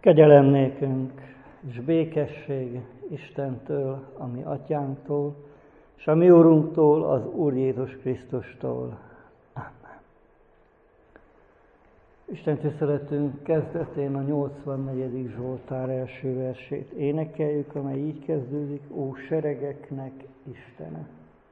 Kegyelem nékünk, és békesség Istentől, a mi atyánktól, és a mi Urunktól, az Úr Jézus Krisztustól. Amen. Isten tiszteletünk kezdetén a 84. Zsoltár első versét énekeljük, amely így kezdődik: Ó seregeknek Istene!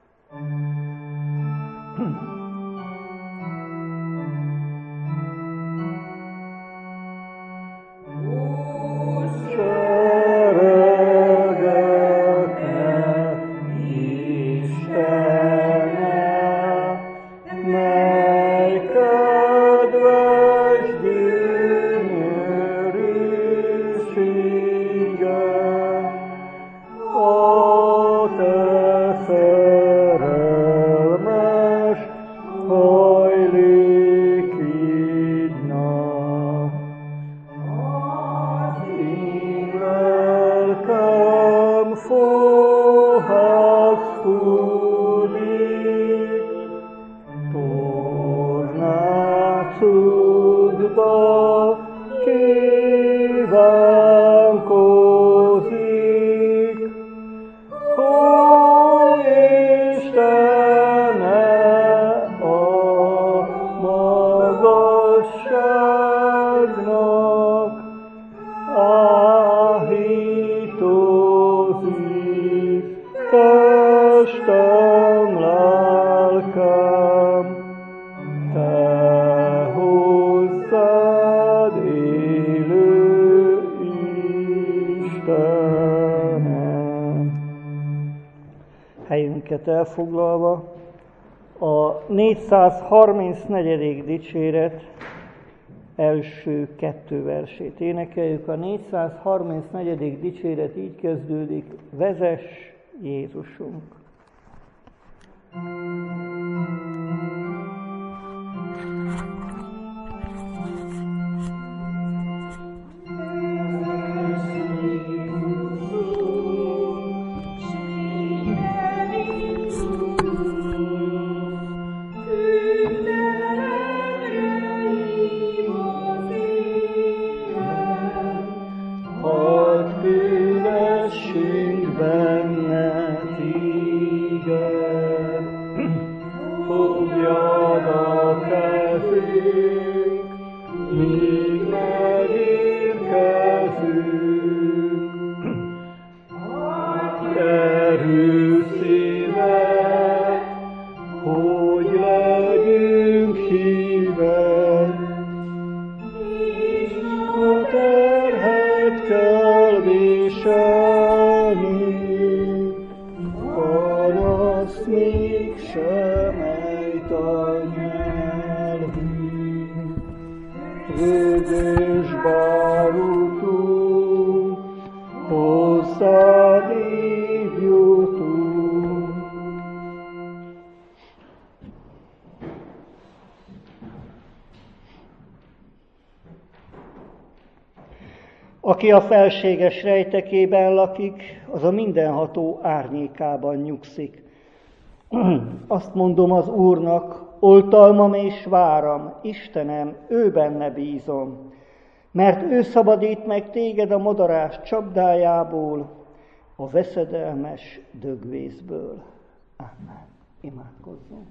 Helyünket elfoglalva, a 434. dicséret első 2 versét énekeljük. A 434. dicséret így kezdődik: Vezess, Jézusunk! Aki a felséges rejtekében lakik, az a mindenható árnyékában nyugszik. Azt mondom az Úrnak, oltalmam és váram, Istenem, ő benne bízom, mert ő szabadít meg téged a madarás csapdájából, a veszedelmes dögvészből. Amen. Imádkozzunk.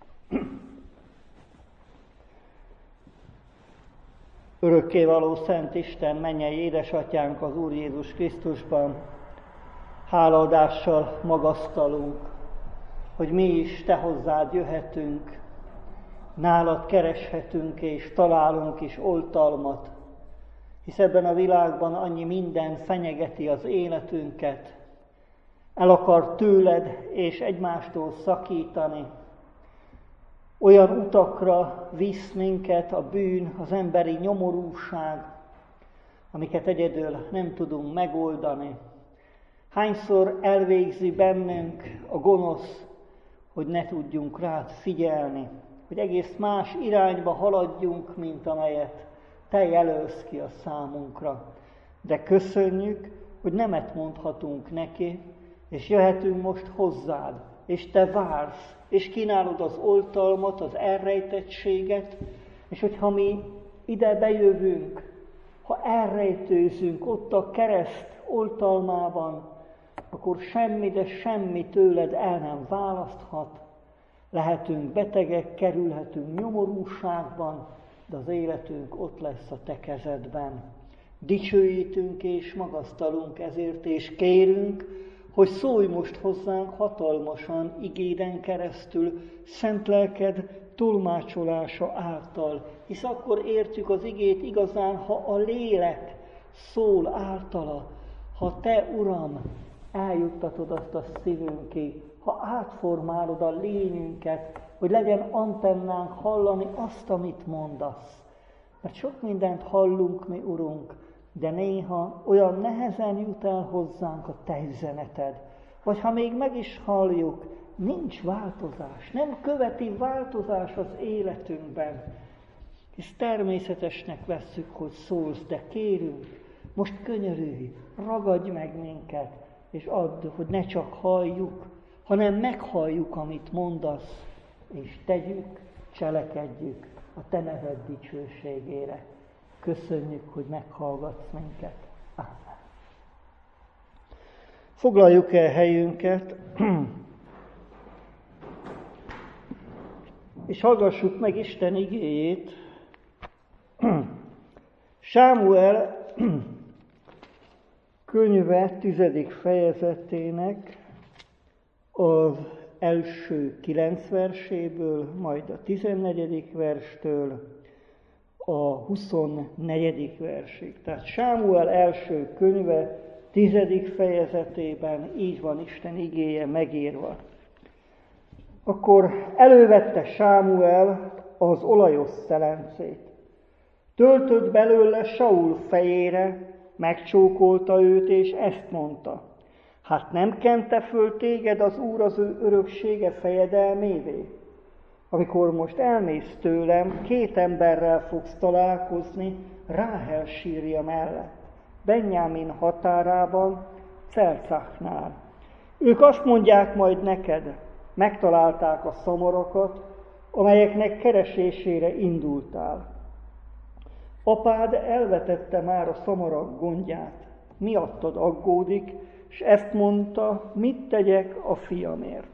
Örökkévaló Szent Isten, mennyei édesatyánk az Úr Jézus Krisztusban, hálaadással magasztalunk, hogy mi is te hozzád jöhetünk, nálad kereshetünk és találunk is oltalmat, hisz ebben a világban annyi minden fenyegeti az életünket, el akar tőled és egymástól szakítani, olyan utakra visz minket a bűn, az emberi nyomorúság, amiket egyedül nem tudunk megoldani. Hányszor elvégzi bennünk a gonosz, hogy ne tudjunk rád figyelni, hogy egész más irányba haladjunk, mint amelyet te jelölsz ki a számunkra. De köszönjük, hogy nemet mondhatunk neki, és jöhetünk most hozzád, és te vársz, és kínálod az oltalmat, az elrejtettséget, és hogyha mi ide bejövünk, ha elrejtőzünk ott a kereszt oltalmában, akkor semmi, de semmi tőled el nem választhat. Lehetünk betegek, kerülhetünk nyomorúságban, de az életünk ott lesz a te kezedben. Dicsőítünk és magasztalunk ezért, és kérünk, hogy szólj most hozzánk hatalmasan igéden keresztül, szent lelked tolmácsolása által. Hisz akkor értjük az igét igazán, ha a lélek szól általa, ha te, Uram, eljuttatod azt a szívünké, ha átformálod a lényünket, hogy legyen antennánk hallani azt, amit mondasz. Mert sok mindent hallunk mi, Urunk, de néha olyan nehezen jut el hozzánk a te üzeneted. Vagy ha még meg is halljuk, nincs változás, nem követi változás az életünkben. Hisz természetesnek vesszük, hogy szólsz, de kérünk, most könyörülj, ragadj meg minket, és add, hogy ne csak halljuk, hanem meghalljuk, amit mondasz, és tegyük, cselekedjük a te neved dicsőségére. Köszönjük, hogy meghallgatsz minket. Amen. Foglaljuk el helyünket, és hallgassuk meg Isten igéjét. Sámuel könyve 10. fejezetének az első 9 verséből, majd a 14. verstől a 24. versig. Tehát Sámuel első könyve 10. fejezetében így van Isten igéje megírva. Akkor elővette Sámuel az olajos szelencét. Töltött belőle Saul fejére, megcsókolta őt, és ezt mondta: hát nem kente föl téged az Úr az ő öröksége fejedelmévé? Amikor most elmész tőlem, 2 emberrel fogsz találkozni Ráhel sírja mellett, Benjámin határában, Celcachnál. Ők azt mondják majd neked: megtalálták a szamarakat, amelyeknek keresésére indultál. Apád elvetette már a szamarak gondját, miattad aggódik, és ezt mondta: mit tegyek a fiamért?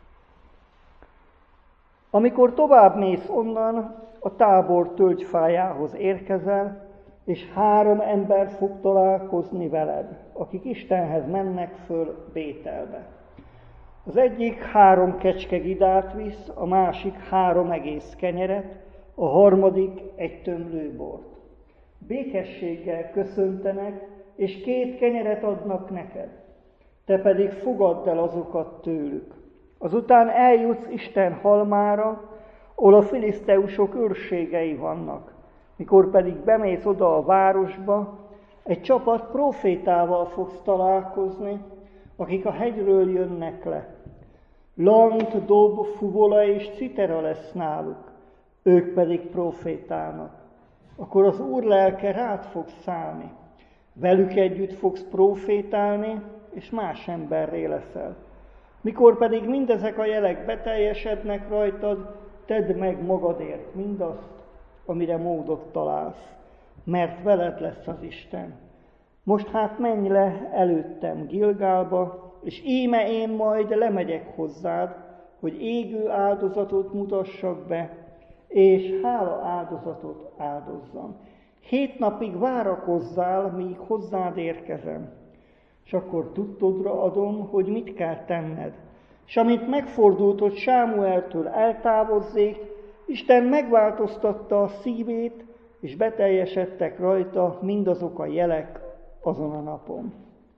Amikor tovább mész onnan, a tábor tölgyfájához érkezel, és 3 ember fog találkozni veled, akik Istenhez mennek föl Bételbe. Az egyik 3 kecskegidát visz, a másik 3 egész kenyeret, a harmadik 1 tömlő bort. Békességgel köszöntenek, és 2 kenyeret adnak neked. Te pedig fogadd el azokat tőlük. Azután eljutsz Isten halmára, ahol a filiszteusok őrségei vannak. Mikor pedig bemész oda a városba, egy csapat prófétával fogsz találkozni, akik a hegyről jönnek le. Lant, dob, fuvola és citera lesz náluk, ők pedig prófétálnak. Akkor az Úr lelke rád fog szállni. Velük együtt fogsz prófétálni, és más emberré leszel. Mikor pedig mindezek a jelek beteljesednek rajtad, tedd meg magadért mindazt, amire módot találsz, mert veled lesz az Isten. Most hát menj le előttem Gilgálba, és íme én majd lemegyek hozzád, hogy égő áldozatot mutassak be, és hála áldozatot áldozzam. 7 napig várakozzál, míg hozzád érkezem, és akkor tudtodra adom, hogy mit kell tenned. És amint megfordult, hogy Sámueltől eltávozzék, Isten megváltoztatta a szívét, és beteljesedtek rajta mindazok a jelek azon a napon.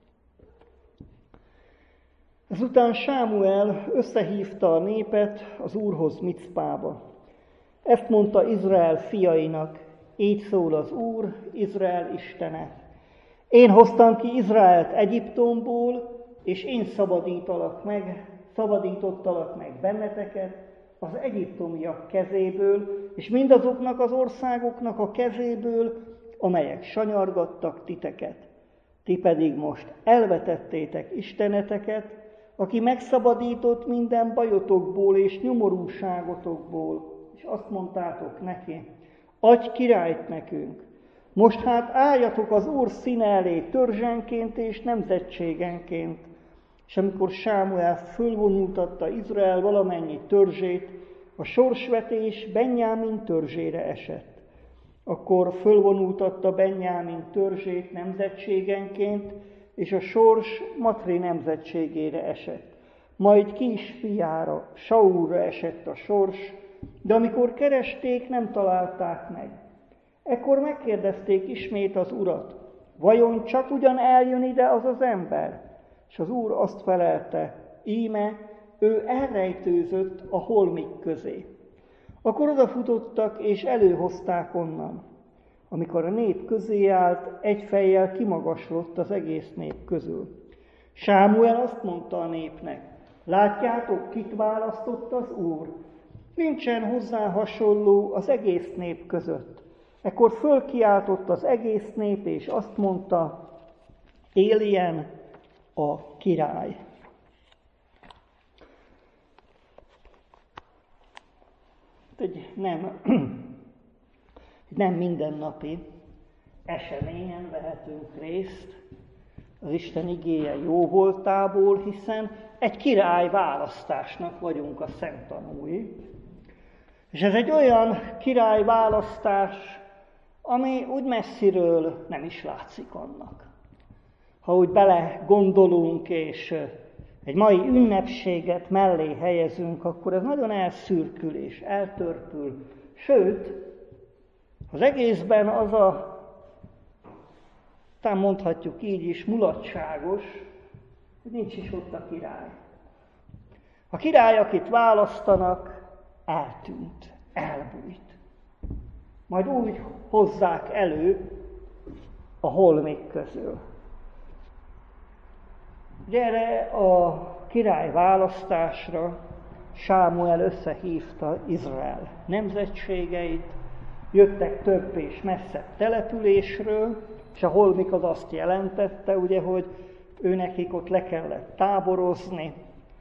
Ezután Sámuel összehívta a népet az Úrhoz Micpába. Ezt mondta Izrael fiainak: így szól az Úr, Izrael Istene. Én hoztam ki Izraelt Egyiptomból, és én szabadítottalak meg benneteket az egyiptomiak kezéből, és mindazoknak az országoknak a kezéből, amelyek sanyargattak titeket. Ti pedig most elvetettétek isteneteket, aki megszabadított minden bajotokból és nyomorúságotokból, és azt mondtátok neki: adj királyt nekünk, Most hát álljatok az Úr színe elé törzsenként és nemzetségenként. És amikor Sámuel fölvonultatta Izrael valamennyi törzsét, a sorsvetés Benjámin törzsére esett. Akkor fölvonultatta Benjámin törzsét nemzetségenként, és a sors Matri nemzetségére esett. Majd Kis fiára, Saulra esett a sors, de amikor keresték, nem találták meg. Ekkor megkérdezték ismét az Urat, vajon csak ugyan eljön ide az az ember? És az Úr azt felelte, íme, ő elrejtőzött a holmik közé. Akkor odafutottak, és előhozták onnan. Amikor a nép közé állt, egy fejjel kimagaslott az egész nép közül. Sámuel azt mondta a népnek, látjátok, kit választott az Úr? Nincsen hozzá hasonló az egész nép között. Ekkor fölkiáltott az egész nép, és azt mondta, éljen a király. Nem mindennapi eseményen vehetünk részt az Isten igéje jó voltából, hiszen egy király választásnak vagyunk a szemtanúi. És ez egy olyan király választás, ami úgy messziről nem is látszik annak. Ha úgy bele gondolunk, és egy mai ünnepséget mellé helyezünk, akkor ez nagyon elszürkül és eltörpül. Sőt, az egészben az talán mondhatjuk így is, mulatságos, hogy nincs is ott a király. A király, akit választanak, eltűnt, elbújt. Majd úgy hozzák elő a holmik közül. Ugye erre a király választásra Sámuel összehívta Izrael nemzetségeit, jöttek több és messzebb településről, és a holmik az azt jelentette, ugye, hogy őnekik ott le kellett táborozni,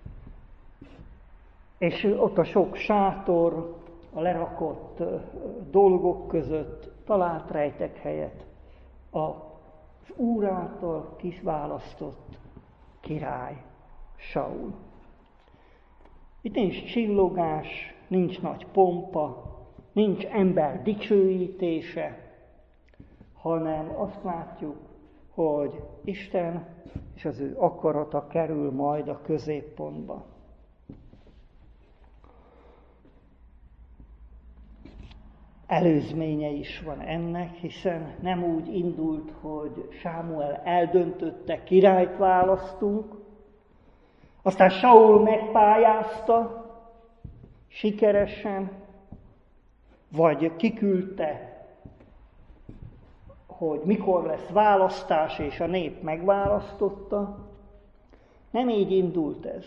és ott a sok sátor, a lerakott dolgok között talált rejtek helyet az Úr által kiválasztott király, Saul. Itt nincs csillogás, nincs nagy pompa, nincs ember dicsőítése, hanem azt látjuk, hogy Isten és az ő akarata kerül majd a középpontba. Előzménye is van ennek, hiszen nem úgy indult, hogy Sámuel eldöntötte, királyt választunk, aztán Saul megpályázta sikeresen, vagy kiküldte, hogy mikor lesz választás, és a nép megválasztotta. Nem így indult ez.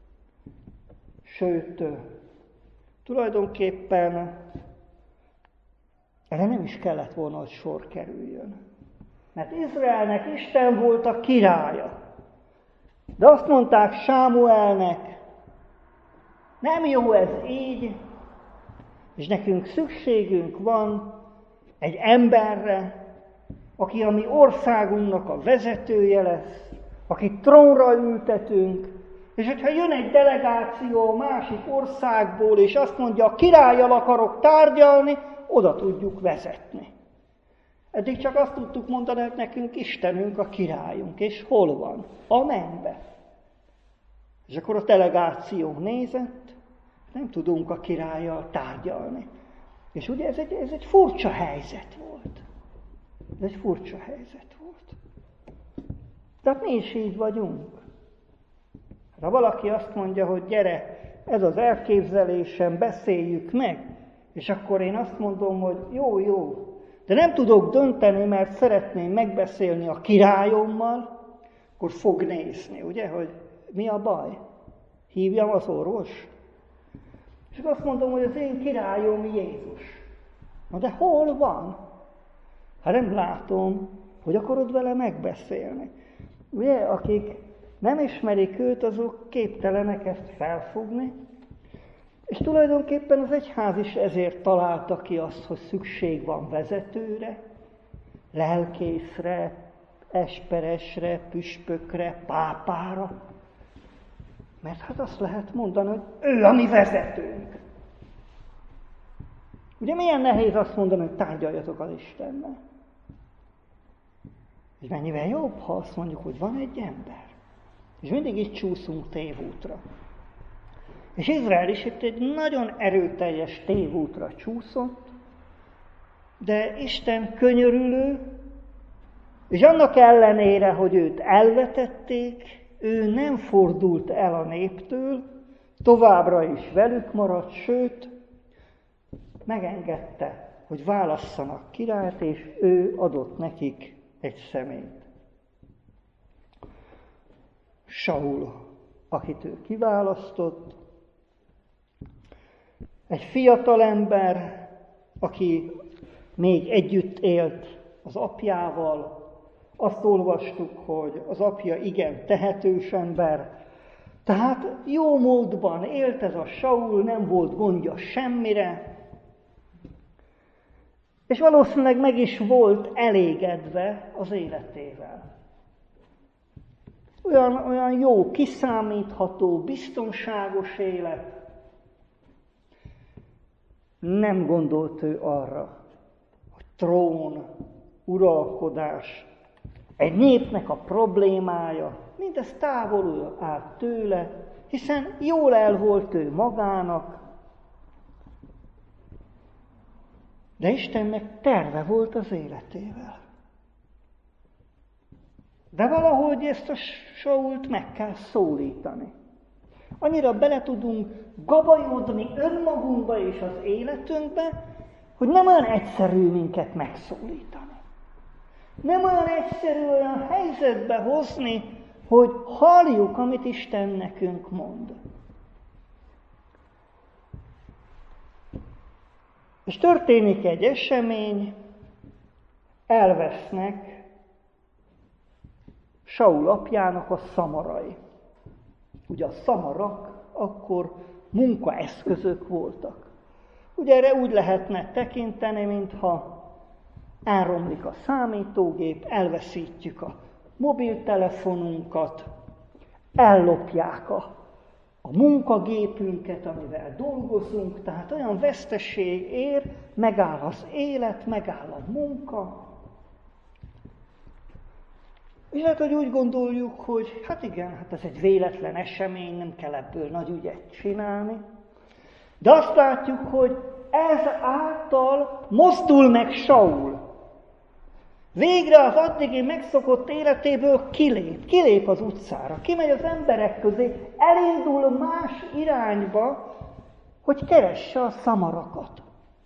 Sőt, tulajdonképpen erre nem is kellett volna, hogy sor kerüljön. Mert Izraelnek Isten volt a királya. De azt mondták Sámuelnek, nem jó ez így, és nekünk szükségünk van egy emberre, aki a mi országunknak a vezetője lesz, akit trónra ültetünk, és hogyha jön egy delegáció másik országból, és azt mondja, a királlyal akarok tárgyalni, oda tudjuk vezetni. Eddig csak azt tudtuk mondani, hogy nekünk Istenünk a királyunk, és hol van? A mennybe. És akkor a delegáció nézett, nem tudunk a királlyal tárgyalni. És ugye ez egy furcsa helyzet volt. Ez egy furcsa helyzet volt. Tehát mi is így vagyunk. Ha valaki azt mondja, hogy gyere, ez az elképzelésem, beszéljük meg, és akkor én azt mondom, hogy jó, de nem tudok dönteni, mert szeretném megbeszélni a királyommal, akkor fog nézni, ugye, hogy mi a baj? Hívjam az orvos? És azt mondom, hogy az én királyom Jézus. Na de hol van? Hát nem látom, hogy akarod vele megbeszélni. Ugye, akik nem ismerik őt, azok képtelenek ezt felfogni, és tulajdonképpen az egyház is ezért találta ki azt, hogy szükség van vezetőre, lelkészre, esperesre, püspökre, pápára. Mert hát azt lehet mondani, hogy ő a mi vezetőnk. Ugye milyen nehéz azt mondani, hogy tárgyaljatok az Istennel. És mennyivel jobb, ha azt mondjuk, hogy van egy ember. És mindig így csúszunk tévútra. És Izrael is itt egy nagyon erőteljes tévútra csúszott, de Isten könyörülő, és annak ellenére, hogy őt elvetették, ő nem fordult el a néptől, továbbra is velük maradt, sőt, megengedte, hogy válasszanak királyt, és ő adott nekik egy személyt. Saul, akit ő kiválasztott, egy fiatal ember, aki még együtt élt az apjával. Azt olvastuk, hogy az apja igen tehetős ember, tehát jó módban élt ez a Saul, nem volt gondja semmire, és valószínűleg meg is volt elégedve az életével. Olyan jó, kiszámítható, biztonságos élet. Nem gondolt ő arra, hogy trón, uralkodás, egy népnek a problémája, mindez távol állt tőle, hiszen jól el volt ő magának, de Istennek terve volt az életével. De valahogy ezt a Sault meg kell szólítani. Annyira bele tudunk gabajodni önmagunkba és az életünkbe, hogy nem olyan egyszerű minket megszólítani. Nem olyan egyszerű olyan helyzetbe hozni, hogy halljuk, amit Isten nekünk mond. És történik egy esemény, elvesznek Saul apjának a szamarai. Ugye a szamarak akkor munkaeszközök voltak. Ugye erre úgy lehetne tekinteni, mintha elromlik a számítógép, elveszítjük a mobiltelefonunkat, ellopják a munkagépünket, amivel dolgozunk, tehát olyan veszteség ér, megáll az élet, megáll a munka. És lehet, hogy úgy gondoljuk, hogy hát igen, hát ez egy véletlen esemény, nem kell ebből nagy ügyet csinálni. De azt látjuk, hogy ez által mozdul meg Saul. Végre az addigi megszokott életéből kilép az utcára, kimegy az emberek közé, elindul más irányba, hogy keresse a szamarakat.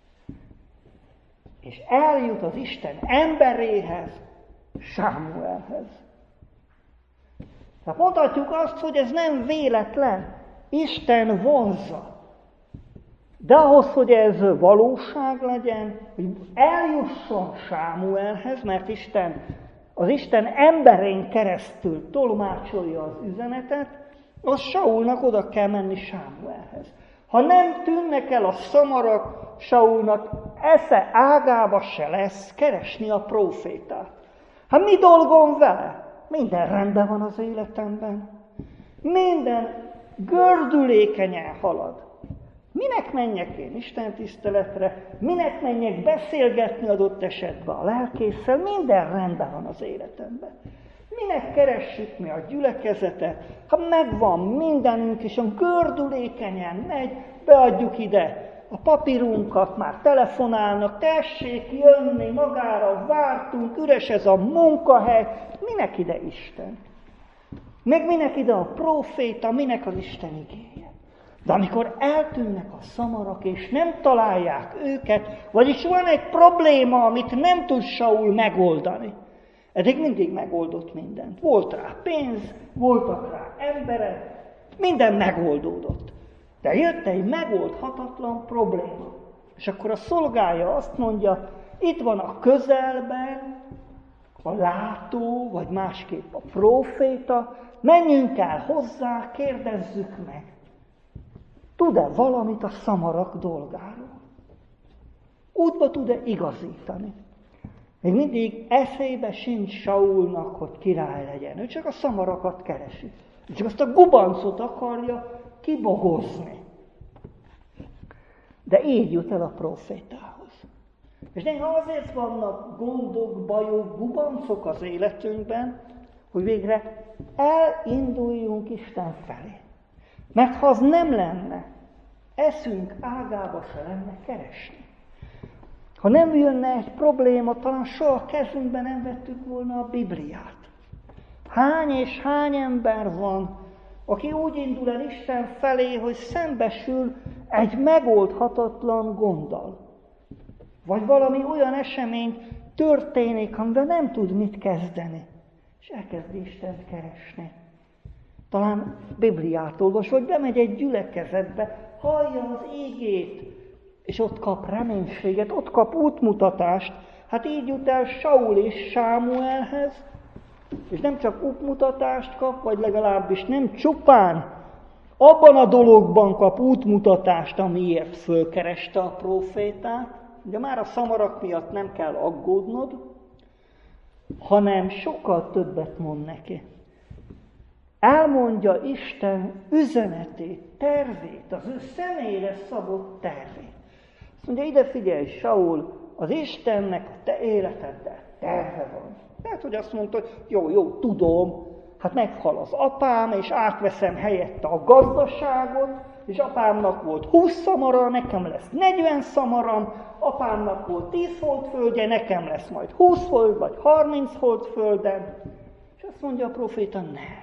És eljut az Isten emberéhez, Sámuelhez. Tehát mondhatjuk azt, hogy ez nem véletlen, Isten vonzza. De ahhoz, hogy ez valóság legyen, hogy eljusson Sámuelhez, mert az Isten emberén keresztül tolmácsolja az üzenetet, az Saulnak oda kell menni Sámuelhez. Ha nem tűnnek el a szamarak, Saulnak esze ágába se lesz keresni a prófétát. Hát mi dolgom vele? Minden rendben van az életemben. Minden gördülékenyen halad. Minek menjek én istentiszteletre, minek menjek beszélgetni adott esetben a lelkésszel, minden rendben van az életemben. Minek keressük mi a gyülekezetet, ha megvan mindenünk, és a gördülékenyen megy, beadjuk ide a papírunkat, már telefonálnak, tessék jönni, magára vártunk, üres ez a munkahely, minek ide Isten? Meg minek ide a próféta, minek az Isten igéje? De amikor eltűnnek a szamarak, és nem találják őket, vagyis van egy probléma, amit nem tud Saul megoldani. Eddig mindig megoldott mindent. Volt rá pénz, voltak rá emberek, minden megoldódott. De jött egy megoldhatatlan probléma. És akkor a szolgája azt mondja, itt van a közelben a látó, vagy másképp a próféta, menjünk el hozzá, kérdezzük meg. Tud-e valamit a szamarak dolgáról? Útba tud-e igazítani? Még mindig eszébe sincs Saulnak, hogy király legyen. Ő csak a szamarakat keresi. Ő csak azt a gubancot akarja kibogozni. De így jut el a profétához. És néha azért vannak gondok, bajok, gubancok az életünkben, hogy végre elinduljunk Isten felé. Mert ha az nem lenne, eszünk ágába se lenne keresni. Ha nem jönne egy probléma, talán soha kezünkben nem vettük volna a Bibliát. Hány és hány ember van, aki úgy indul el Isten felé, hogy szembesül egy megoldhatatlan gonddal. Vagy valami olyan esemény történik, amivel nem tud mit kezdeni. És elkezdi Istent keresni. Talán Bibliát olvas, vagy bemegy egy gyülekezetbe, hallja az ígét, és ott kap reménységet, ott kap útmutatást. Hát így jut el Saul és Sámuelhez, és nem csak útmutatást kap, vagy legalábbis nem csupán abban a dologban kap útmutatást, amiért fölkereste a prófétát. Ugye már a szamarak miatt nem kell aggódnod, hanem sokkal többet mond neki. Elmondja Isten üzenetét, tervét, az ő személyre szabott tervét. Azt mondja, ide figyelj, Saul, az Istennek a te életeddel terve van. Lehet, hogy azt mondta, hogy jó, tudom, hát meghal az apám, és átveszem helyette a gazdaságot, és apámnak volt 20 szamara, nekem lesz 40 szamaram, apámnak volt 10 holdföldje, nekem lesz majd 20 hold, vagy 30 holdföldem. És azt mondja a proféta, nem.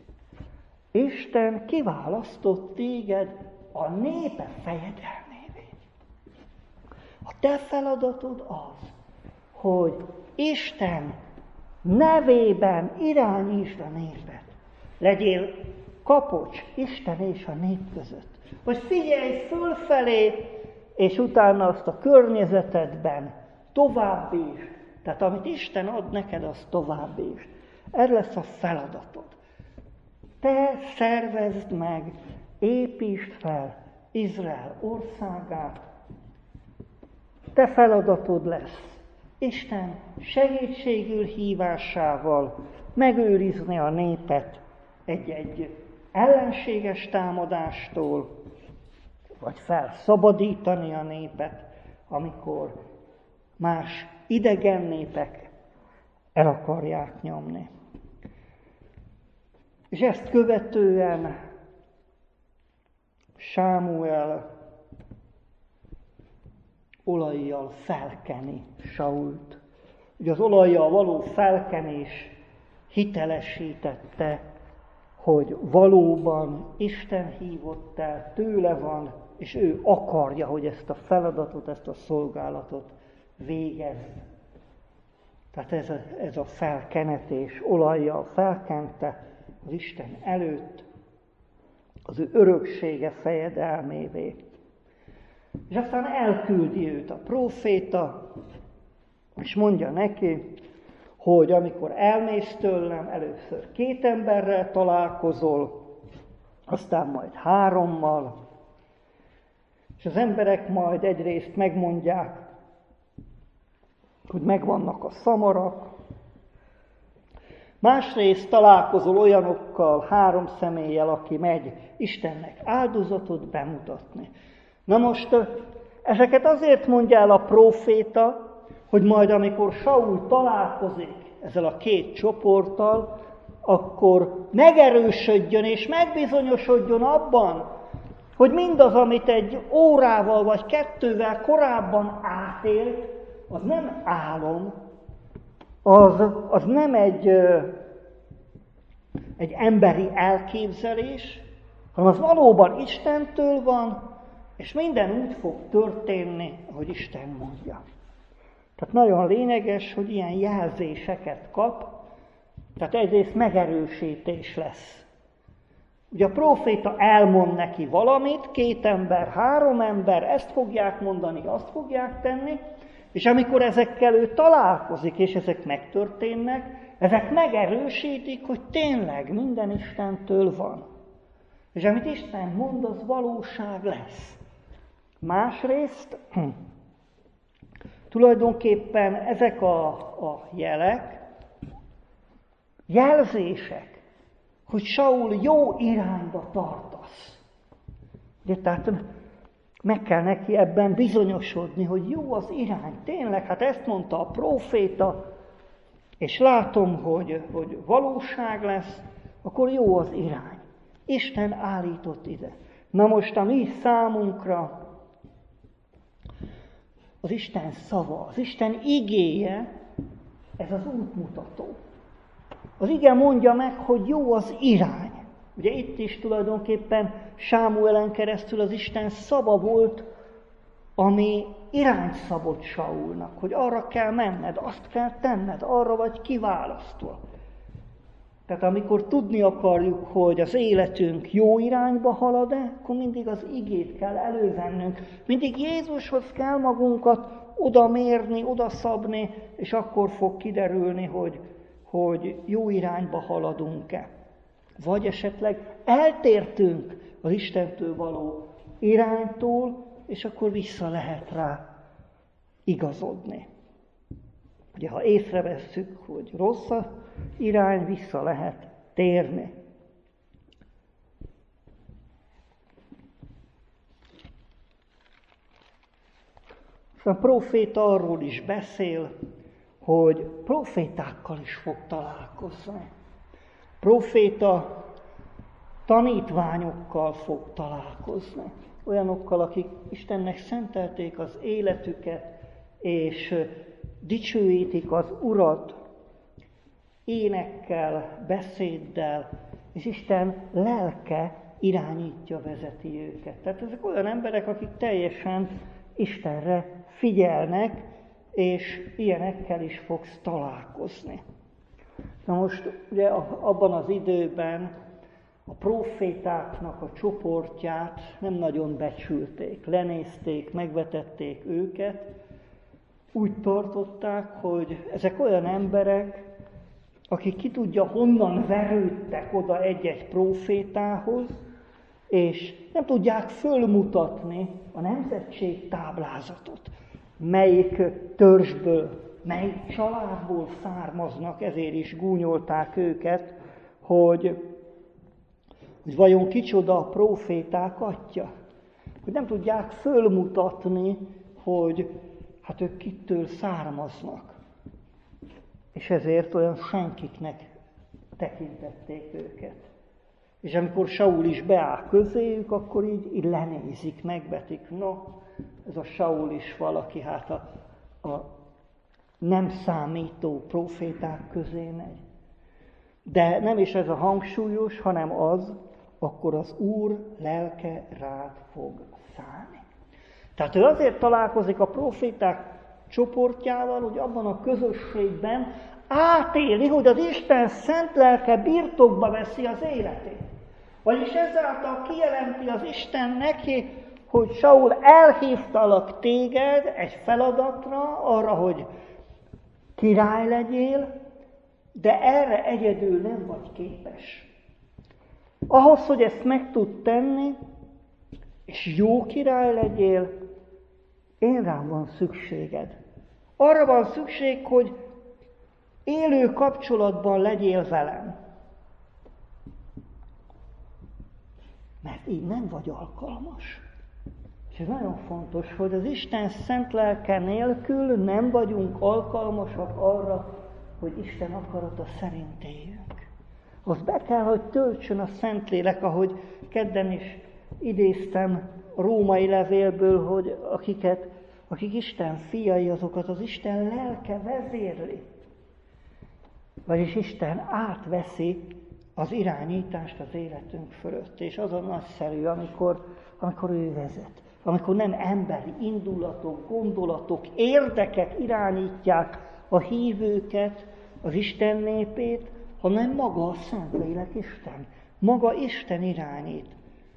Isten kiválasztott téged a népe fejedelmévé. A te feladatod az, hogy Isten nevében irányítsd a népet. Legyél kapocs Isten és a nép között. Vagy figyelj fölfelé, és utána azt a környezetedben továbbítsd. Tehát amit Isten ad neked, azt továbbítsd. Ez lesz a feladatod. Te szervezd meg, építsd fel Izrael országát. Te feladatod lesz Isten segítségül hívásával megőrizni a népet egy ellenséges támadástól, vagy felszabadítani a népet, amikor más idegen népek el akarják nyomni. És ezt követően Sámuel olajjal felkeni Sault. Ugye az olajjal való felkenés hitelesítette, hogy valóban Isten hívott el, tőle van, és ő akarja, hogy ezt a feladatot, ezt a szolgálatot végezz. Tehát ez a felkenetés olajjal felkente az Isten előtt, az ő öröksége fejedelmévé. És aztán elküldi őt a próféta, és mondja neki, hogy amikor elmész tőlem, először 2 emberrel találkozol, aztán majd 3-mal, és az emberek majd egyrészt megmondják, hogy megvannak a szamarak, másrészt találkozol olyanokkal, 3 személlyel, aki megy Istennek áldozatot bemutatni. Na most ezeket azért mondja el a próféta, hogy majd amikor Saul találkozik ezzel a 2 csoporttal, akkor megerősödjön és megbizonyosodjon abban, hogy mindaz, amit egy órával vagy 2-vel korábban átélt, az nem álom, az nem egy emberi elképzelés, hanem az valóban Istentől van, és minden úgy fog történni, ahogy Isten mondja. Tehát nagyon lényeges, hogy ilyen jelzéseket kap, tehát egyrészt megerősítés lesz. Ugye a próféta elmond neki valamit, 2 ember, 3 ember, ezt fogják mondani, azt fogják tenni, és amikor ezekkel ő találkozik, és ezek megtörténnek, ezek megerősítik, hogy tényleg minden Istentől van. És amit Isten mond, az valóság lesz. Másrészt Tulajdonképpen ezek a jelek, jelzések, hogy Saul jó irányba tartasz. Ugye, tehát meg kell neki ebben bizonyosodni, hogy jó az irány. Tényleg, hát ezt mondta a próféta, és látom, hogy valóság lesz, akkor jó az irány. Isten állított ide. Na most a mi számunkra az Isten szava, az Isten igéje, ez az útmutató. Az ige mondja meg, hogy jó az irány. Ugye itt is tulajdonképpen Sámuelen keresztül az Isten szava volt, ami irányt szabott Saulnak, hogy arra kell menned, azt kell tenned, arra vagy kiválasztva. Tehát amikor tudni akarjuk, hogy az életünk jó irányba halad-e, akkor mindig az igét kell elővennünk. Mindig Jézushoz kell magunkat oda mérni, oda szabni, és akkor fog kiderülni, hogy jó irányba haladunk-e. Vagy esetleg eltértünk az Istentől való iránytól, és akkor vissza lehet rá igazodni. Ugye, ha észrevesszük, hogy rossz az irány, vissza lehet térni. A próféta arról is beszél, hogy prófétákkal is fog találkozni. Próféta tanítványokkal fog találkozni. Olyanokkal, akik Istennek szentelték az életüket, és dicsőítik az Urat énekkel, beszéddel, és Isten lelke irányítja, vezeti őket. Tehát ezek olyan emberek, akik teljesen Istenre figyelnek, és ilyenekkel is fogsz találkozni. Na most ugye abban az időben a prófétáknak a csoportját nem nagyon becsülték, lenézték, megvetették őket. Úgy tartották, hogy ezek olyan emberek, akik ki tudja honnan verődtek oda egy-egy prófétához, és nem tudják fölmutatni a nemzetség táblázatot, melyik törzsből, mely családból származnak, ezért is gúnyolták őket, hogy vajon kicsoda a próféták atya. Hogy nem tudják fölmutatni, hogy hát ők kitől származnak. És ezért olyan senkiknek tekintették őket. És amikor Saul is beáll közéjük, akkor így lenézik, megvetik. No, ez a Saul is valaki, hát a nem számító próféták közé megy. De nem is ez a hangsúlyos, hanem az, akkor az Úr lelke rád fog szállni. Tehát ő azért találkozik a próféták csoportjával, hogy abban a közösségben átéli, hogy az Isten szent lelke birtokba veszi az életét. Vagyis ezáltal kijelenti az Isten neki, hogy Saul, elhívtalak téged egy feladatra, arra, hogy király legyél, de erre egyedül nem vagy képes. Ahhoz, hogy ezt meg tud tenni, és jó király legyél, én rám van szükséged. Arra van szükség, hogy élő kapcsolatban legyél velem. Mert így nem vagy alkalmas. És ez nagyon fontos, hogy az Isten szent lelke nélkül nem vagyunk alkalmasak arra, hogy Isten akarata szerint éljünk. Az be kell, hogy töltsön a Szentlélek, ahogy kedden is idéztem a római levélből, hogy akik Isten fiai, azokat az Isten lelke vezérli. Vagyis Isten átveszi az irányítást az életünk fölött. És az a nagyszerű, amikor ő vezet. Amikor nem emberi indulatok, gondolatok, érdekek irányítják a hívőket, az Isten népét, hanem maga a Szentlélek Isten. Maga Isten irányít.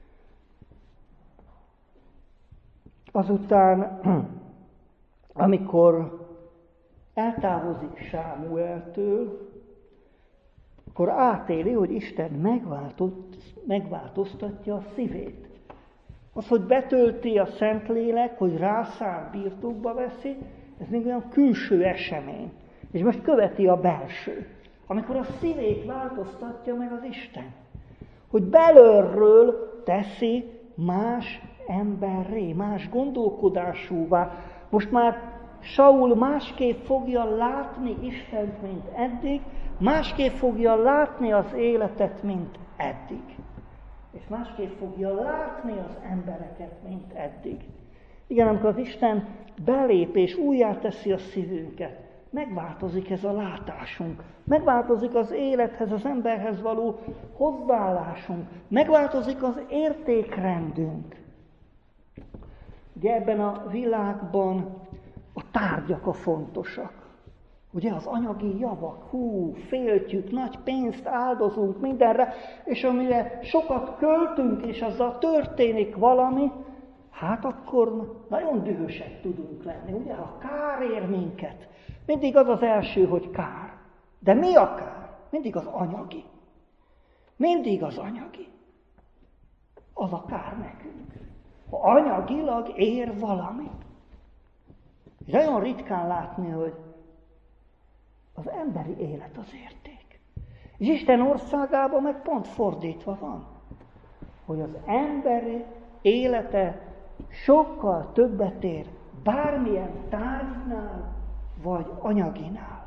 Azután, amikor eltávozik Sámueltől, akkor átéli, hogy Isten megváltoztatja a szívét. Az, hogy betölti a Szentlélek, hogy rászán birtokba veszi, Ez még olyan külső esemény. És most követi a belső. Amikor a szívét változtatja meg az Isten. Hogy belülről teszi más emberré, más gondolkodásúvá. Most már Saul másképp fogja látni Istent, mint eddig, másképp fogja látni az életet, mint eddig. És másképp fogja látni az embereket, mint eddig. Igen, amikor az Isten belép és újjá teszi a szívünket, megváltozik ez a látásunk, megváltozik az élethez, az emberhez való hozzáállásunk, megváltozik az értékrendünk. Ugye ebben a világban a tárgyak a fontosak. Ugye az anyagi javak, féltjük, nagy pénzt áldozunk mindenre, és amire sokat költünk, és azzal történik valami, hát akkor nagyon dühösek tudunk lenni, ugye, ha kár ér minket. Mindig az az első, hogy kár. De mi a kár? Mindig az anyagi. Mindig az anyagi. Az a kár nekünk. Ha anyagilag ér valami. És nagyon ritkán látni, hogy az emberi élet az érték. És Isten országában meg pont fordítva van, hogy az emberi élete sokkal többet ér bármilyen tárgynál vagy anyaginál.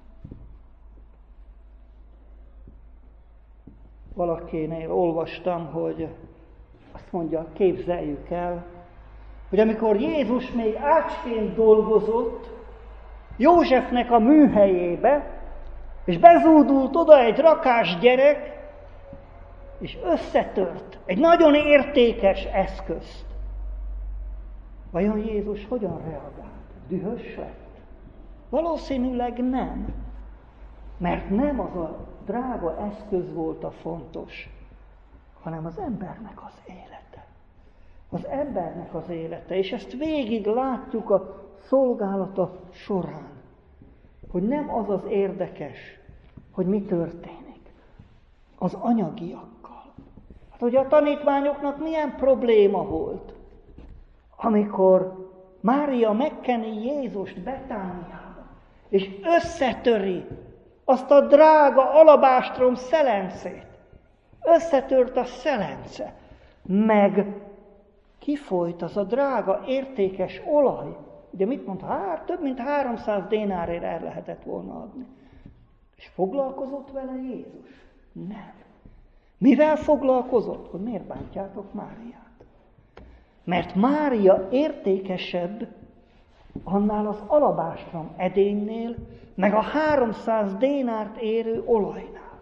Valakinél olvastam, hogy azt mondja, képzeljük el, hogy amikor Jézus még ácsként dolgozott Józsefnek a műhelyébe, és bezúdult oda egy rakás gyerek, és összetört egy nagyon értékes eszközt. Vajon Jézus hogyan reagált? Dühös lett? Valószínűleg nem, mert nem az a drága eszköz volt a fontos, hanem az embernek az élete. Az embernek az élete, és ezt végig látjuk a szolgálata során, hogy nem az az érdekes, hogy mi történik az anyagiakkal. Hát ugye a tanítványoknak milyen probléma volt, amikor Mária megkeni Jézust Betániába, és összetöri azt a drága alabástrom szelencét. Összetört a szelence, meg kifolyt az a drága, értékes olaj. Ugye mit mondta? Hát több mint 300 dénárért el lehetett volna adni. És foglalkozott vele Jézus? Nem. Mivel foglalkozott? Hogy miért bántjátok Máriát? Mert Mária értékesebb annál az alabástrom edénynél, meg a 300 dénárt érő olajnál.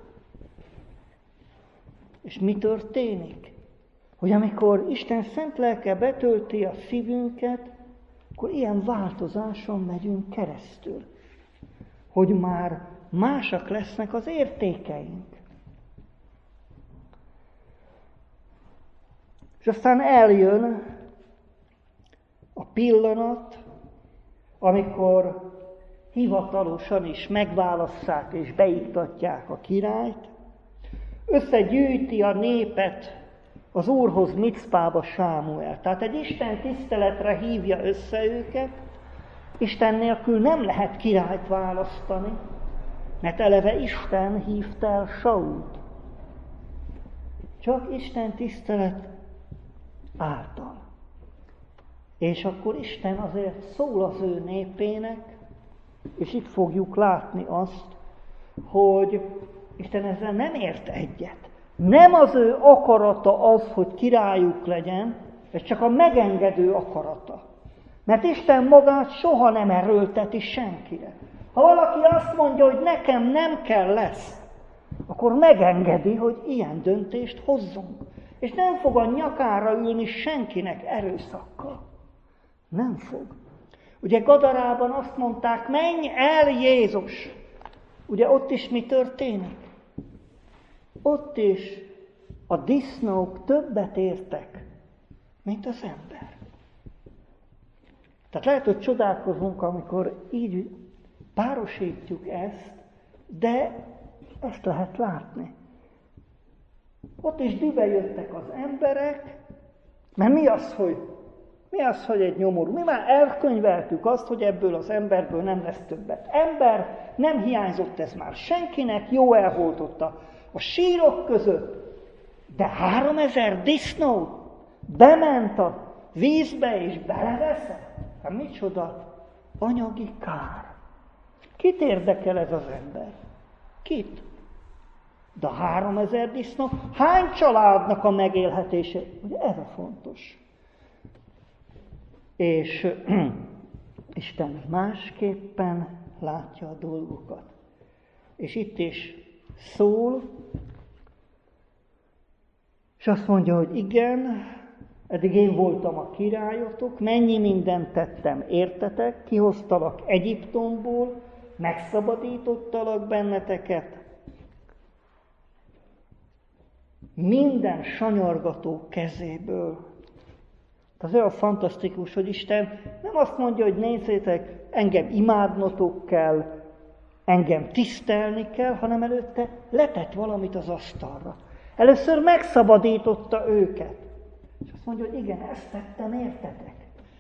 És mi történik? Hogy amikor Isten szent lelke betölti a szívünket, akkor ilyen változáson megyünk keresztül. Hogy már másak lesznek az értékeink. És aztán eljön a pillanat, amikor hivatalosan is megválasszák és beiktatják a királyt, összegyűjti a népet az Úrhoz Micpába Sámuel. Tehát egy Isten tiszteletre hívja össze őket, Isten nélkül nem lehet királyt választani, mert eleve Isten hívta el Sault. Csak Isten tisztelet által. És akkor Isten azért szól az ő népének, és itt fogjuk látni azt, hogy Isten ezzel nem ért egyet. Nem az ő akarata az, hogy királyuk legyen, ez csak a megengedő akarata. Mert Isten magát soha nem erőlteti senkire. Ha valaki azt mondja, hogy nekem nem kell lesz, akkor megengedi, hogy ilyen döntést hozzunk. És nem fog a nyakára ülni senkinek erőszakkal. Nem fog. Ugye Gadarában azt mondták, menj el Jézus! Ugye ott is mi történik? Ott is a disznók többet értek, mint az ember. Tehát lehet, hogy csodálkozunk, amikor így párosítjuk ezt, de ezt lehet látni. Ott is dübe jöttek az emberek, mert mi az, hogy Mi az, hogy egy nyomorú? Mi már elkönyveltük azt, hogy ebből az emberből nem lesz többet. Ember nem hiányzott ez már senkinek, jó elholtotta a sírok között. De 3000 disznó bement a vízbe és beleveszett? Hát micsoda anyagi kár. Kit érdekel ez az ember? Kit? De 3000 disznó, hány családnak a megélhetése? Ugye ez a fontos. És Isten másképpen látja a dolgokat. És itt is szól, és azt mondja, hogy igen, eddig én voltam a királyotok, mennyi mindent tettem, értetek, kihoztalak Egyiptomból, megszabadítottalak benneteket, minden sanyargató kezéből. Az olyan fantasztikus, hogy Isten nem azt mondja, hogy nézzétek, engem imádnotok kell, engem tisztelni kell, hanem előtte letett valamit az asztalra. Először megszabadította őket. És azt mondja, hogy igen, ezt tettem, értetek?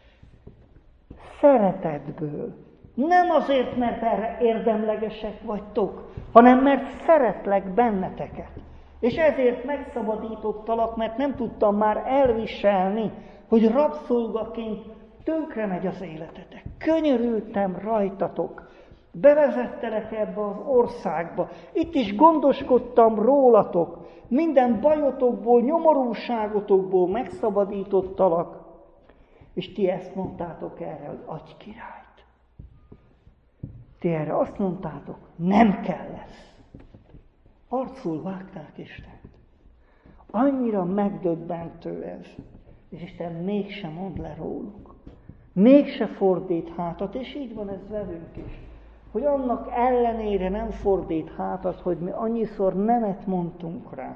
Szeretetből. Nem azért, mert erre érdemlegesek vagytok, hanem mert szeretlek benneteket. És ezért megszabadítottalak, mert nem tudtam már elviselni, hogy rabszolgaként tönkre megy az életetek. Könyörültem rajtatok. Bevezettelek ebbe az országba. Itt is gondoskodtam rólatok. Minden bajotokból, nyomorúságotokból megszabadítottalak. És ti ezt mondtátok erre, hogy adj királyt. Ti erre azt mondtátok, nem kell lesz. Arcul vágták Istent. Annyira megdöbbentő ez. És Isten mégse mond le róluk. Mégse fordít hátat, és így van ez velünk is. Hogy annak ellenére nem fordít hátat, hogy mi annyiszor nemet mondtunk rá.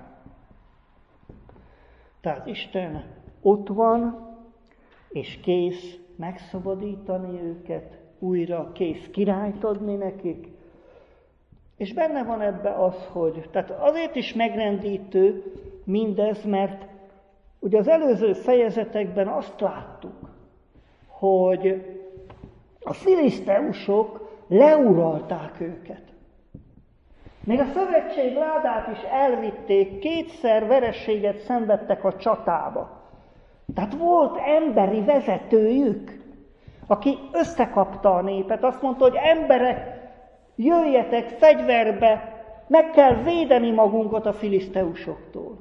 Tehát Isten ott van, és kész megszabadítani őket, újra kész királyt adni nekik. És benne van ebbe az, hogy, tehát azért is megrendítő mindez, mert ugye az előző fejezetekben azt láttuk, hogy a filiszteusok leuralták őket. Még a szövetség ládát is elvitték, 2-szer vereséget szenvedtek a csatába. Tehát volt emberi vezetőjük, aki összekapta a népet, azt mondta, hogy emberek, jöjjetek fegyverbe, meg kell védeni magunkat a filiszteusoktól.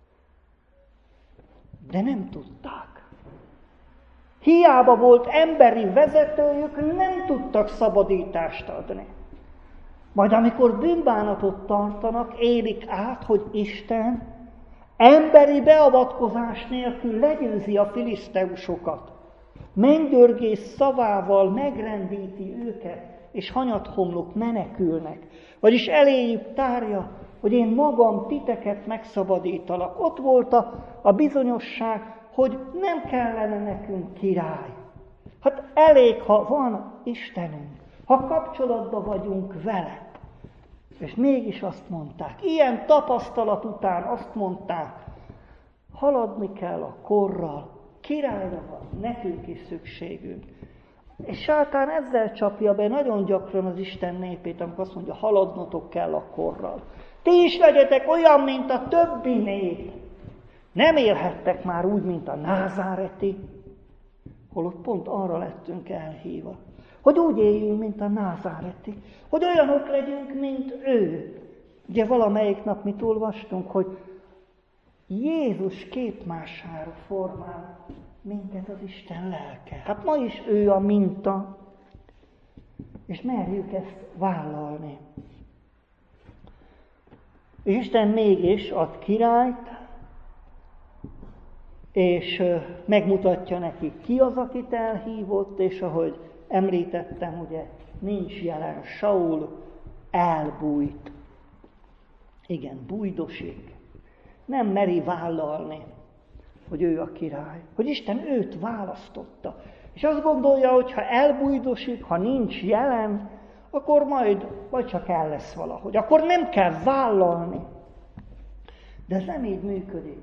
De nem tudták. Hiába volt emberi vezetőjük, nem tudtak szabadítást adni. Majd amikor bűnbánatot tartanak, élik át, hogy Isten emberi beavatkozás nélkül legyőzi a filiszteusokat. Mennydörgész szavával megrendíti őket, és hanyathomlok menekülnek. Vagyis eléjük tárja, hogy én magam titeket megszabadítalak. Ott volt a bizonyosság, hogy nem kellene nekünk király. Hát elég, ha van Istenünk, ha kapcsolatban vagyunk vele. És mégis azt mondták, ilyen tapasztalat után azt mondták, haladni kell a korral, királyra van nekünk is szükségünk. És sátán ezzel csapja be nagyon gyakran az Isten népét, amikor azt mondja, haladnotok kell a korral. Ti is legyetek olyan, mint a többi nép. Nem élhettek már úgy, mint a názáreti, holott pont arra lettünk elhívva, hogy úgy éljünk, mint a názáreti, hogy olyanok legyünk, mint ő. Ugye valamelyik nap mit olvastunk, hogy Jézus képmására formál minket az Isten lelke. Hát ma is ő a minta, és merjük ezt vállalni. És Isten mégis ad királyt, és megmutatja neki, ki az, akit elhívott, és ahogy említettem, ugye nincs jelen Saul, elbújt. Igen, bújdosik. Nem meri vállalni, hogy ő a király. Hogy Isten őt választotta. És azt gondolja, hogy ha elbújdosik, ha nincs jelen, akkor majd csak el lesz valahogy. Akkor nem kell vállalni. De ez nem így működik.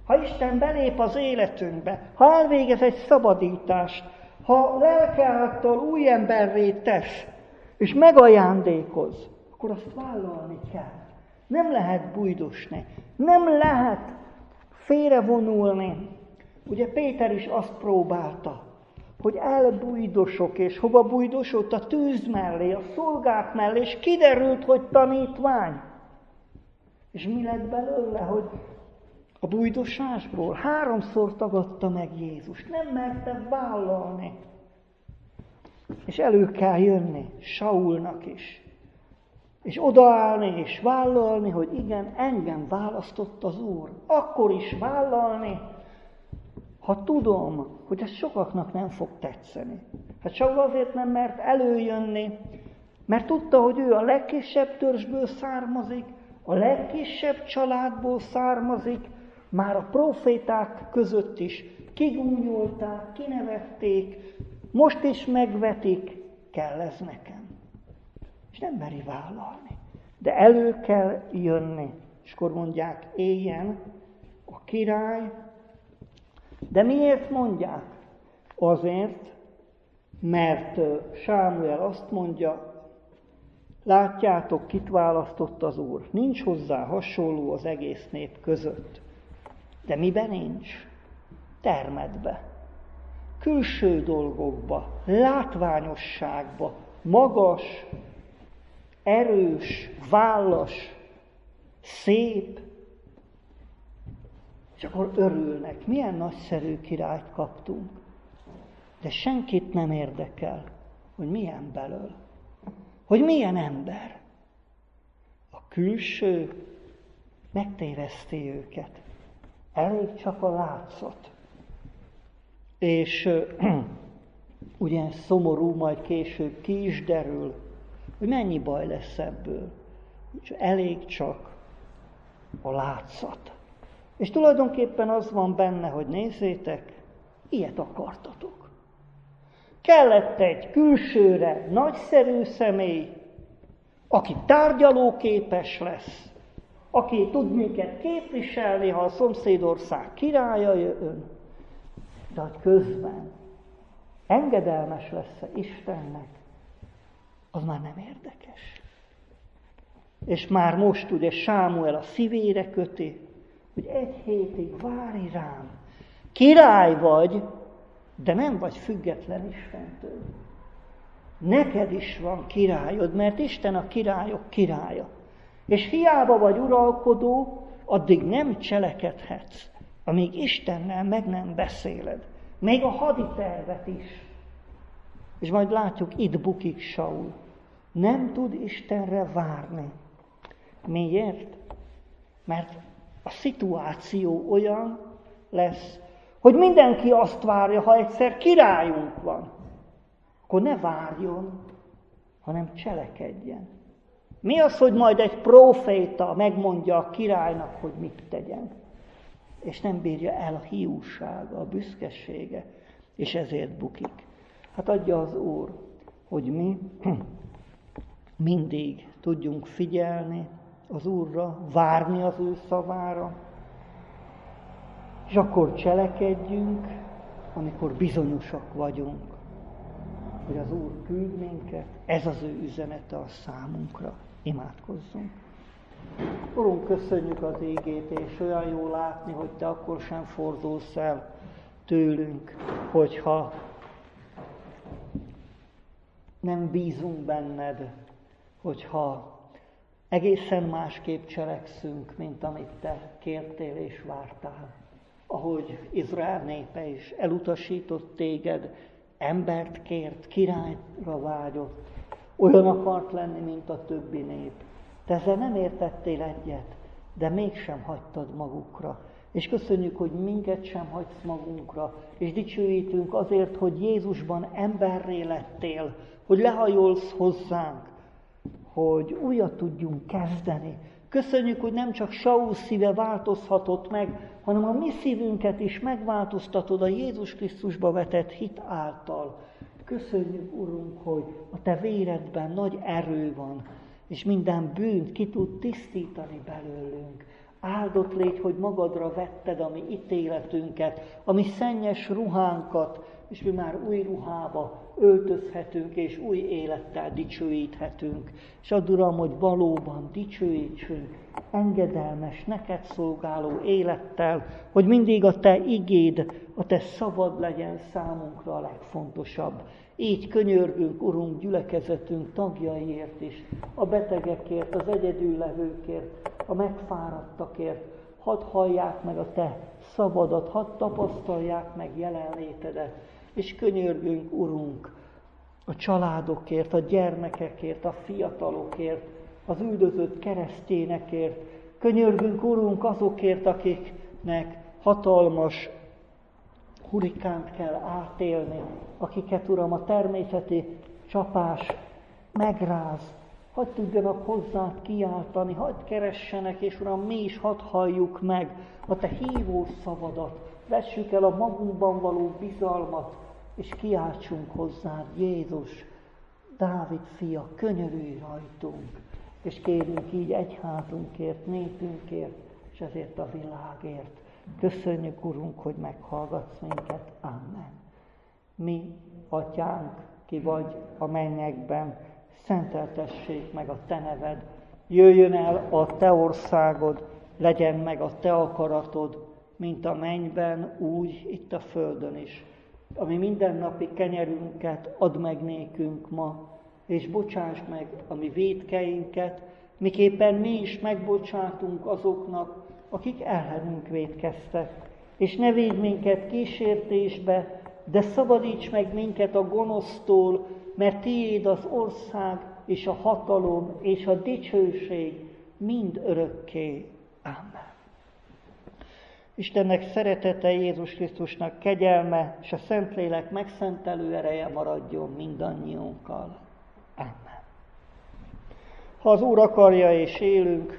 Ha Isten belép az életünkbe, ha elvégez egy szabadítást, ha lelke által új emberré tesz, és megajándékoz, akkor azt vállalni kell. Nem lehet bújdosni, nem lehet félrevonulni. Ugye Péter is azt próbálta, hogy elbújdosok, és hova bújdosott? A tűz mellé, a szolgák mellé, és kiderült, hogy tanítvány. És mi lett belőle, hogy a bújdosásból 3-szor tagadta meg Jézust, nem merte vállalni. És elő kell jönni Saulnak is. És odaállni és vállalni, hogy igen, engem választott az Úr. Akkor is vállalni, ha tudom, hogy ez sokaknak nem fog tetszeni. Hát Saul azért nem mert előjönni, mert tudta, hogy ő a legkisebb törzsből származik, a legkisebb családból származik, már a proféták között is kigúnyolták, kinevették, most is megvetik, kell ez nekem. És nem meri vállalni. De elő kell jönni. És akkor mondják, éljen a király. De miért mondják? Azért, mert Sámuel azt mondja, látjátok, kit választott az Úr. Nincs hozzá hasonló az egész nép között. De miben nincs? Termetbe, külső dolgokba, látványosságba, magas, erős, vállas, szép, és akkor örülnek. Milyen nagyszerű királyt kaptunk. De senkit nem érdekel, hogy milyen belől, hogy milyen ember. A külső megtéveszti őket. Elég csak a látszat. És ugye szomorú, majd később ki is derül, hogy mennyi baj lesz ebből. Elég csak a látszat. És tulajdonképpen az van benne, hogy nézzétek, ilyet akartatok. Kellett egy külsőre nagyszerű személy, aki tárgyalóképes lesz, aki tud minket képviselni, ha a szomszédország királya jön, de hogy közben engedelmes lesz-e Istennek, az már nem érdekes. És már most ugye Sámuel a szívére köti, hogy 1 hétig várj rám. Király vagy, de nem vagy független Istentől. Neked is van királyod, mert Isten a királyok királya. És hiába vagy uralkodó, addig nem cselekedhetsz, amíg Istennel meg nem beszéled. Még a haditervet is. És majd látjuk, itt bukik Saul. Nem tud Istenre várni. Miért? Mert a szituáció olyan lesz, hogy mindenki azt várja, ha egyszer királyunk van, akkor ne várjon, hanem cselekedjen. Mi az, hogy majd egy próféta megmondja a királynak, hogy mit tegyen? És nem bírja el a hiúsága, a büszkesége, és ezért bukik. Hát adja az Úr, hogy mi mindig tudjunk figyelni az Úrra, várni az ő szavára, és akkor cselekedjünk, amikor bizonyosak vagyunk, hogy az Úr küld minket, ez az ő üzenete a számunkra. Imádkozzunk. Urunk, köszönjük az ígét, és olyan jó látni, hogy Te akkor sem fordulsz el tőlünk, hogyha nem bízunk benned, hogyha egészen másképp cselekszünk, mint amit Te kértél és vártál. Ahogy Izrael népe is elutasított Téged, embert kért, királyra vágyott, olyan akart lenni, mint a többi nép. Te ezzel nem értettél egyet, de mégsem hagytad magukra. És köszönjük, hogy minket sem hagysz magunkra, és dicsőítünk azért, hogy Jézusban emberré lettél, hogy lehajolsz hozzánk, hogy újat tudjunk kezdeni. Köszönjük, hogy nem csak Saul szíve változhatott meg, hanem a mi szívünket is megváltoztatod a Jézus Krisztusba vetett hit által. Köszönjük, Urunk, hogy a Te véredben nagy erő van, és minden bűnt ki tud tisztítani belőlünk. Áldott légy, hogy magadra vetted a mi ítéletünket, a mi szennyes ruhánkat, és mi már új ruhába öltözhetünk, és új élettel dicsőíthetünk. És add, Uram, hogy valóban dicsőítsünk, engedelmes, neked szolgáló élettel, hogy mindig a te igéd, a te szavad legyen számunkra a legfontosabb. Így könyörgünk, Urunk, gyülekezetünk tagjaiért is, a betegekért, az egyedüllevőkért, a megfáradtakért. Hadd hallják meg a te szavadat, hadd tapasztalják meg jelenlétedet, és könyörgünk, Urunk, a családokért, a gyermekekért, a fiatalokért, az üldözött keresztényekért. Könyörgünk, Urunk, azokért, akiknek hatalmas hurikánt kell átélni, akiket, Uram, a természeti csapás megráz. Hadd tudjanak hozzád kiáltani, hadd keressenek, és Uram, mi is hadd halljuk meg a te hívó szavadat. Vessük el a magunkban való bizalmat, és kiáltsunk hozzád, Jézus, Dávid fia, könyörülj rajtunk, és kérünk így egyházunkért, népünkért, és ezért a világért. Köszönjük, Urunk, hogy meghallgatsz minket. Amen. Mi, Atyánk, ki vagy a mennyekben, szenteltessék meg a te neved, jöjjön el a te országod, legyen meg a te akaratod, mint a mennyben, úgy itt a földön is. Ami mindennapi kenyerünket add meg nékünk ma, és bocsáss meg a mi vétkeinket, miképpen mi is megbocsátunk azoknak, akik ellenünk vétkeztek. És ne védj minket kísértésbe, de szabadíts meg minket a gonosztól, mert tiéd az ország, és a hatalom, és a dicsőség mind örökké. Amen. Istennek szeretete, Jézus Krisztusnak kegyelme, és a Szentlélek megszentelő ereje maradjon mindannyiunkkal. Amen. Ha az Úr akarja és élünk,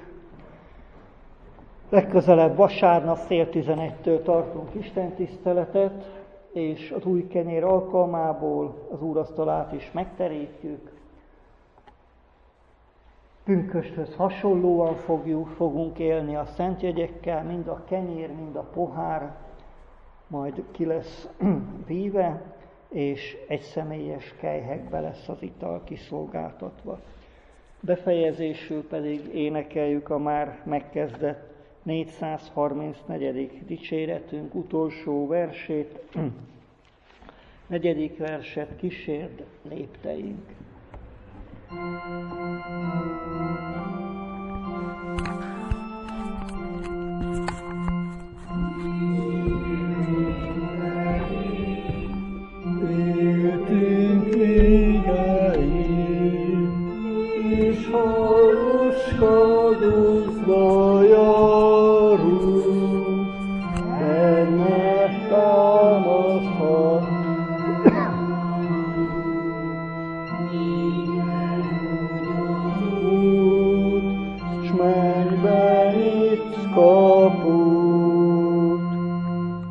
legközelebb vasárnap fél 11-től tartunk istentiszteletet, és az új kenyér alkalmából az úrasztalát is megterítjük. Pünkösthöz hasonlóan fogunk élni a szentjegyekkel, mind a kenyér, mind a pohár, majd ki lesz víve, és egyszemélyes kelyhekbe lesz az ital kiszolgáltatva. Befejezésül pedig énekeljük a már megkezdett 434. dicséretünk utolsó versét, 4. verset, kísérd lépteink. Éltünk égeink, és halloskadozva járunk, benne támaszhat. S mennyben itt kapunk.